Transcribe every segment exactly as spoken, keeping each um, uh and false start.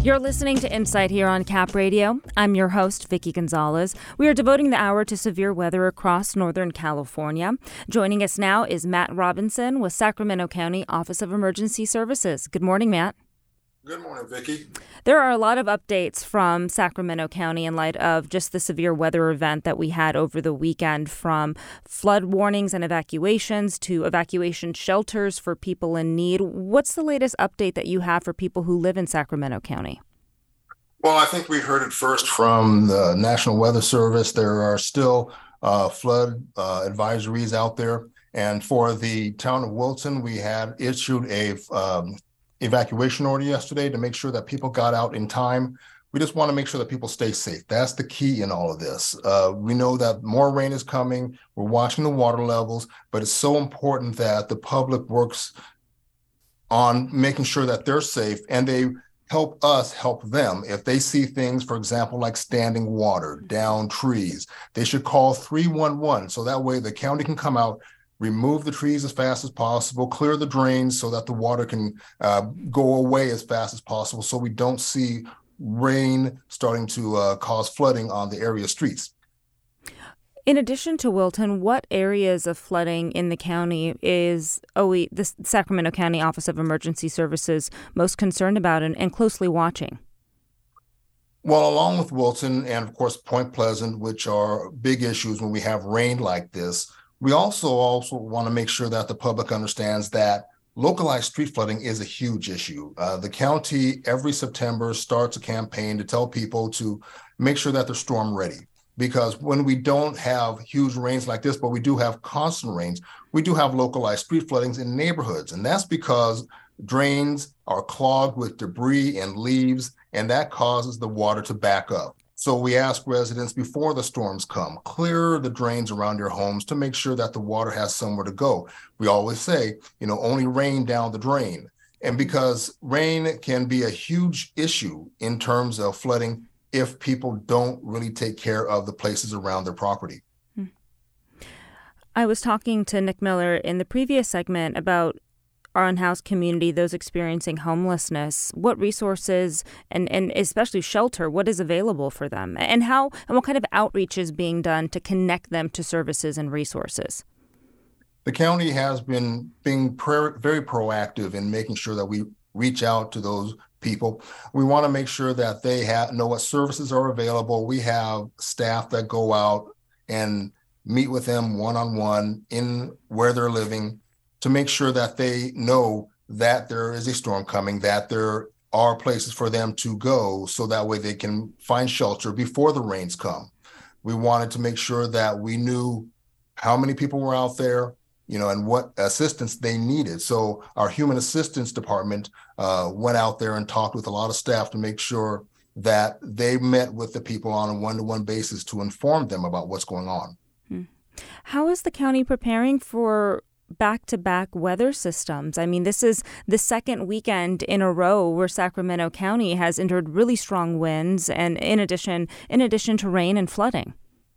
You're listening to Insight here on Cap Radio. I'm your host, Vicki Gonzalez. We are devoting the hour to severe weather across Northern California. Joining us now is Matt Robinson with Sacramento County Office of Emergency Services. Good morning, Matt. Good morning, Vicki. There are a lot of updates from Sacramento County in light of just the severe weather event that we had over the weekend, from flood warnings and evacuations to evacuation shelters for people in need. What's the latest update that you have for people who live in Sacramento County? Well, I think we heard it first from the National Weather Service. There are still uh, flood uh, advisories out there. And for the town of Wilton, we had issued a um, evacuation order yesterday to make sure that people got out in time. We just want to make sure that people stay safe. That's the key in all of this. Uh, we know that more rain is coming. We're watching the water levels, but it's so important that the public works on making sure that they're safe, and they help us help them. If they see things, for example, like standing water, down trees, they should call three one one. So that way the county can come out, remove the trees as fast as possible, clear the drains so that the water can uh, go away as fast as possible, so we don't see rain starting to uh, cause flooding on the area streets. In addition to Wilton, what areas of flooding in the county is O E, the Sacramento County Office of Emergency Services most concerned about and, and closely watching? Well, along with Wilton and, of course, Point Pleasant, which are big issues when we have rain like this, we also also want to make sure that the public understands that localized street flooding is a huge issue. Uh, the county every September starts a campaign to tell people to make sure that they're storm ready. Because when we don't have huge rains like this, but we do have constant rains, we do have localized street floodings in neighborhoods. And that's because drains are clogged with debris and leaves, and that causes the water to back up. So we ask residents before the storms come, clear the drains around your homes to make sure that the water has somewhere to go. We always say, you know, only rain down the drain. And because rain can be a huge issue in terms of flooding if people don't really take care of the places around their property. I was talking to Nick Miller in the previous segment about our unhoused community, those experiencing homelessness. What resources and, and especially shelter, what is available for them? And how and what kind of outreach is being done to connect them to services and resources? The county has been being pro- very proactive in making sure that we reach out to those people. We want to make sure that they have know what services are available. We have staff that go out and meet with them one-on-one in where they're living, to make sure that they know that there is a storm coming, that there are places for them to go, so that way they can find shelter before the rains come. We wanted to make sure that we knew how many people were out there, you know, and what assistance they needed. So our human assistance department uh, went out there and talked with a lot of staff to make sure that they met with the people on a one-to-one basis to inform them about what's going on. Hmm. How is the county preparing for back-to-back weather systems? I mean, this is the second weekend in a row where Sacramento County has endured really strong winds, and in addition, in addition to rain and flooding.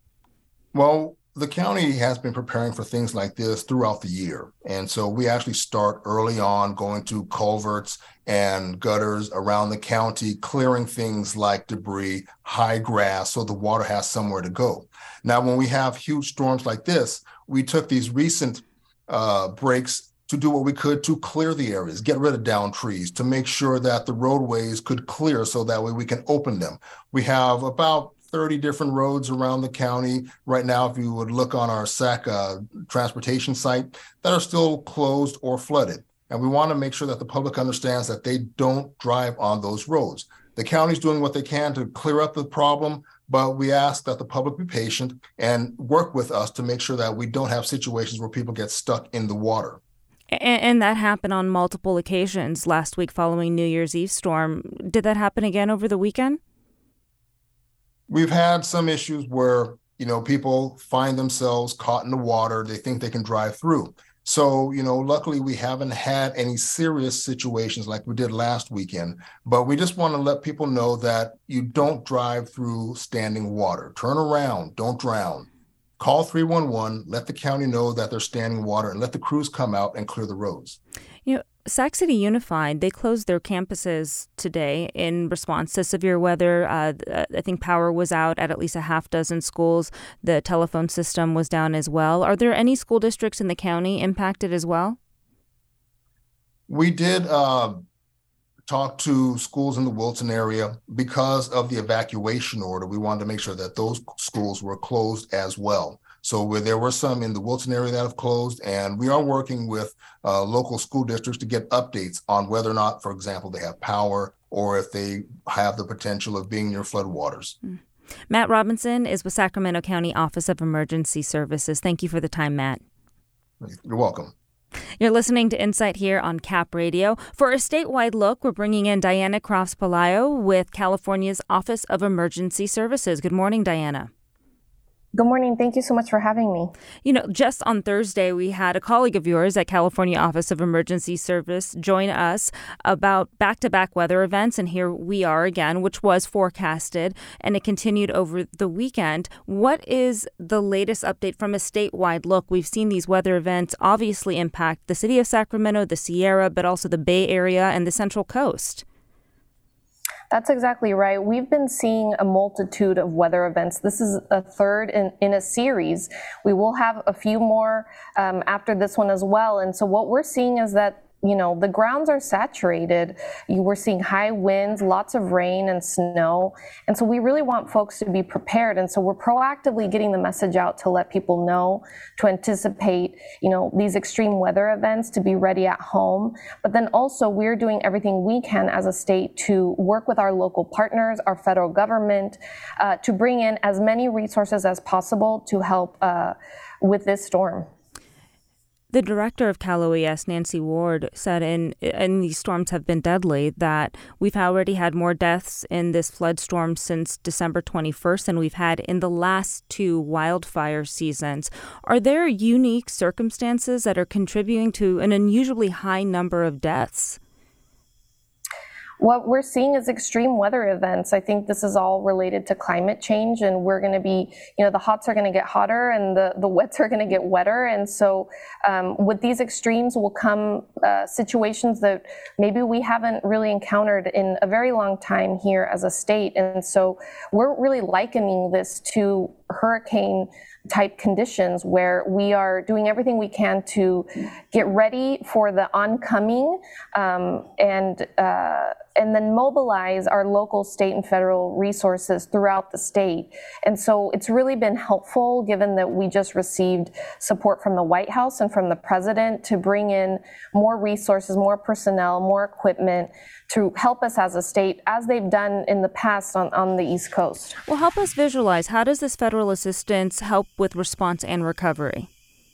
Well, the county has been preparing for things like this throughout the year. And so we actually start early on going to culverts and gutters around the county, clearing things like debris, high grass, so the water has somewhere to go. Now, when we have huge storms like this, we took these recent uh, breaks to do what we could to clear the areas, get rid of down trees, to make sure that the roadways could clear so that way we can open them. We have about thirty different roads around the county right now, if you would look on our S A C uh, transportation site, that are still closed or flooded. And we want to make sure that the public understands that they don't drive on those roads. The county's doing what they can to clear up the problem, but we ask that the public be patient and work with us to make sure that we don't have situations where people get stuck in the water. And, and that happened on multiple occasions last week following New Year's Eve storm. Did that happen again over the weekend? We've had some issues where, you know, people find themselves caught in the water. They think they can drive through. So, you know, luckily we haven't had any serious situations like we did last weekend, but we just want to let people know that you don't drive through standing water. Turn around, don't drown. Call three one one, let the county know that there's standing water, and let the crews come out and clear the roads. You know, Sac City Unified, they closed their campuses today in response to severe weather. Uh, I think power was out at at least a half dozen schools. The telephone system was down as well. Are there any school districts in the county impacted as well? We did uh, talk to schools in the Wilton area. Because of the evacuation order, we wanted to make sure that those schools were closed as well. So where there were some in the Wilton area that have closed, and we are working with uh, local school districts to get updates on whether or not, for example, they have power or if they have the potential of being near floodwaters. Mm. Matt Robinson is with Sacramento County Office of Emergency Services. Thank you for the time, Matt. You're welcome. You're listening to Insight here on Cap Radio. For a statewide look, we're bringing in Diana Crofts-Pelayo with California's Office of Emergency Services. Good morning, Diana. Good morning. Thank you so much for having me. You know, just on Thursday, we had a colleague of yours at California Office of Emergency Service join us about back-to-back weather events. And here we are again, which was forecasted, and it continued over the weekend. What is the latest update from a statewide look? We've seen these weather events obviously impact the city of Sacramento, the Sierra, but also the Bay Area and the Central Coast. That's exactly right. We've been seeing a multitude of weather events. This is a third in, in a series. We will have a few more um, after this one as well. And so what we're seeing is that you know, the grounds are saturated. You We're seeing high winds, lots of rain and snow. And so we really want folks to be prepared. And so we're proactively getting the message out to let people know, to anticipate, you know, these extreme weather events, to be ready at home. But then also we're doing everything we can as a state to work with our local partners, our federal government, uh, to bring in as many resources as possible to help uh, with this storm. The director of Cal O E S, Nancy Ward, said in and these storms have been deadly, that we've already had more deaths in this flood storm since December twenty-first than we've had in the last two wildfire seasons. Are there unique circumstances that are contributing to an unusually high number of deaths? What we're seeing is extreme weather events. I think this is all related to climate change, and we're going to be, you know, the hots are going to get hotter and the, the wets are going to get wetter. And so um, with these extremes will come uh, situations that maybe we haven't really encountered in a very long time here as a state. And so we're really likening this to hurricane type conditions where we are doing everything we can to get ready for the oncoming um, and uh, and then mobilize our local, state, and federal resources throughout the state. And so it's really been helpful, given that we just received support from the White House and from the president to bring in more resources, more personnel, more equipment to help us as a state, as they've done in the past on, on the East Coast. Well, help us visualize. How does this federal assistance help with response and recovery?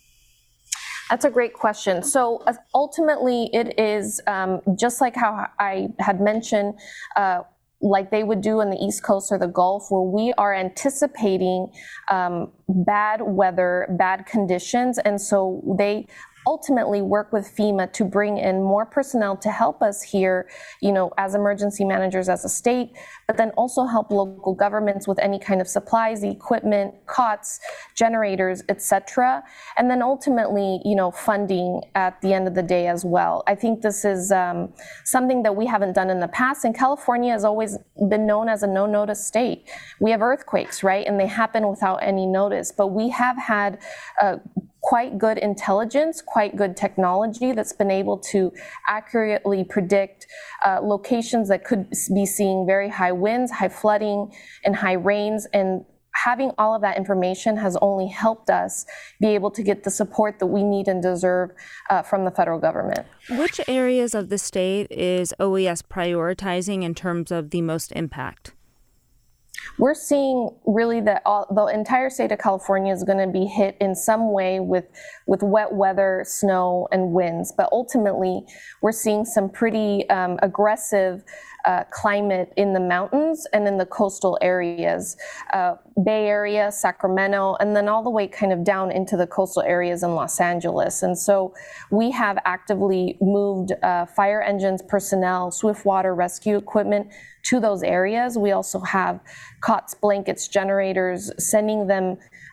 That's a great question. So uh, ultimately, it is um, just like how I had mentioned, uh, like they would do in the East Coast or the Gulf, where we are anticipating um, bad weather, bad conditions. And so they ultimately work with FEMA to bring in more personnel to help us here, you know, as emergency managers as a state, but then also help local governments with any kind of supplies, equipment, cots, generators, et cetera. And then ultimately, you know, funding at the end of the day as well. I think this is um, something that we haven't done in the past. And California has always been known as a no-notice state. We have earthquakes, right? And they happen without any notice. But we have had uh, quite good intelligence, quite good technology that's been able to accurately predict uh, locations that could be seeing very high winds, high flooding, and high rains. And having all of that information has only helped us be able to get the support that we need and deserve uh, from the federal government. Which areas of the state is O E S prioritizing in terms of the most impact? We're seeing really that all, the entire state of California is going to be hit in some way with, with wet weather, snow, and winds. But ultimately, we're seeing some pretty um, aggressive uh, climate in the mountains and in the coastal areas, uh, Bay Area, Sacramento, and then all the way kind of down into the coastal areas in Los Angeles. And so we have actively moved uh, fire engines, personnel, swift water rescue equipment to those areas. We also have cots, blankets, generators, sending them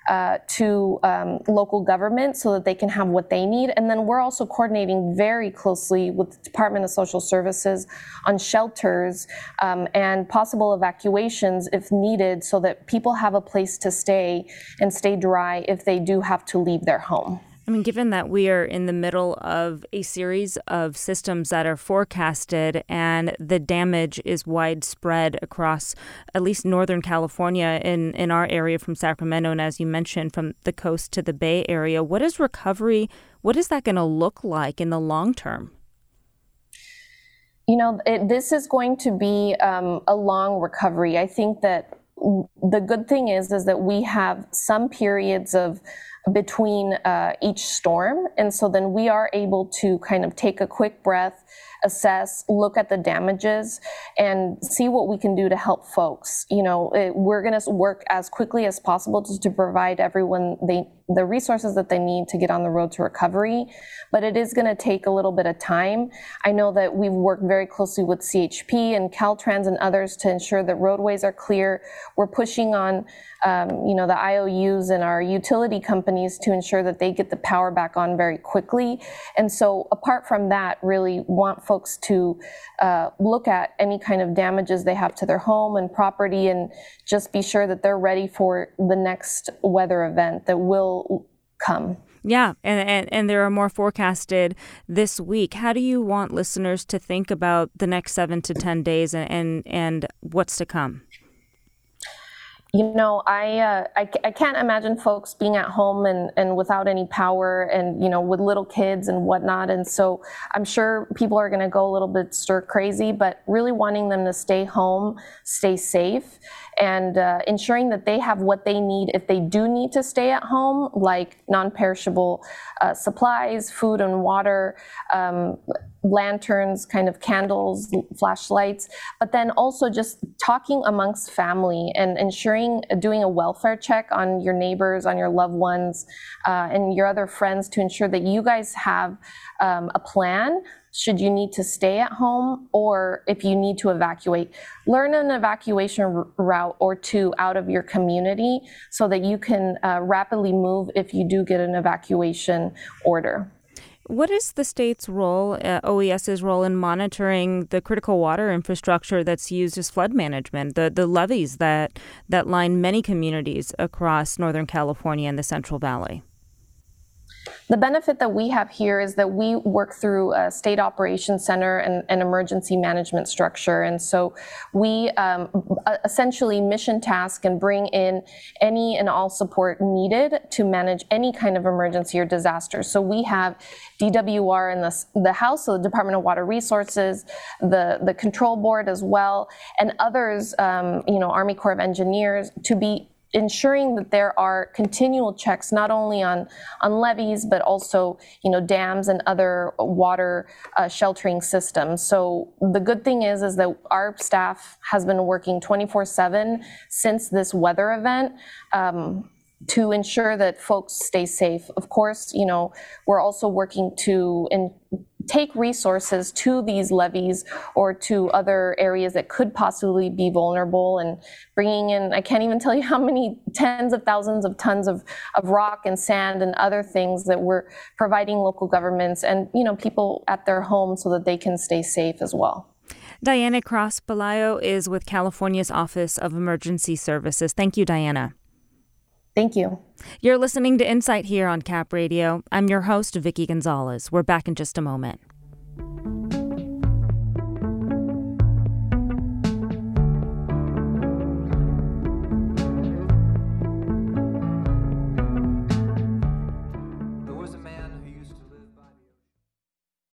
uh, to um, local government so that they can have what they need. And then we're also coordinating very closely with the Department of Social Services on shelters um, and possible evacuations if needed so that people have a place to stay and stay dry if they do have to leave their home. I mean, given that we are in the middle of a series of systems that are forecasted and the damage is widespread across at least Northern California in, in our area from Sacramento, and as you mentioned, from the coast to the Bay Area, what is recovery, what is that going to look like in the long term? You know, it, this is going to be um, a long recovery. I think that the good thing is, is that we have some periods of between uh, each storm. And so then we are able to kind of take a quick breath, assess, look at the damages, and see what we can do to help folks. You know, it, we're going to work as quickly as possible to, to provide everyone they, the resources that they need to get on the road to recovery. But it is going to take a little bit of time. I know that we've worked very closely with C H P and Caltrans and others to ensure that roadways are clear. We're pushing on, um, you know, the I O Us and our utility companies to ensure that they get the power back on very quickly. And so apart from that, really want folks to uh, look at any kind of damages they have to their home and property and just be sure that they're ready for the next weather event that will come. Yeah, and, and, and there are more forecasted this week. How do you want listeners to think about the next seven to ten days and, and, and what's to come? You know, I, uh, I I can't imagine folks being at home and, and without any power and, you know, with little kids and whatnot. And so I'm sure people are going to go a little bit stir crazy, but really wanting them to stay home, stay safe, and uh, ensuring that they have what they need if they do need to stay at home, like non-perishable uh, supplies, food and water, um, lanterns, kind of candles, flashlights, but then also just talking amongst family and ensuring doing a welfare check on your neighbors, on your loved ones, uh, and your other friends to ensure that you guys have um, a plan should you need to stay at home or if you need to evacuate. Learn an evacuation r- route or two out of your community so that you can uh, rapidly move if you do get an evacuation order. What is the state's role, uh, OES's role in monitoring the critical water infrastructure that's used as flood management, the, the levees that, that line many communities across Northern California and the Central Valley? The benefit that we have here is that we work through a state operations center and an emergency management structure. And so we um, essentially mission task and bring in any and all support needed to manage any kind of emergency or disaster. So we have D W R in the, the House, so the Department of Water Resources, the, the control board as well, and others, um, you know, Army Corps of Engineers, to be ensuring that there are continual checks not only on, on levees, but also, you know, dams and other water uh, sheltering systems. So the good thing is, is that our staff has been working twenty-four seven since this weather event um, to ensure that folks stay safe. Of course, you know, we're also working to in, take resources to these levees or to other areas that could possibly be vulnerable and bringing in, I can't even tell you how many tens of thousands of tons of, of rock and sand and other things that we're providing local governments and, you know, people at their homes so that they can stay safe as well. Diana Cross-Pelayo is with California's Office of Emergency Services. Thank you, Diana. Thank you. You're listening to Insight here on Cap Radio. I'm your host, Vicky Gonzalez. We're back in just a moment.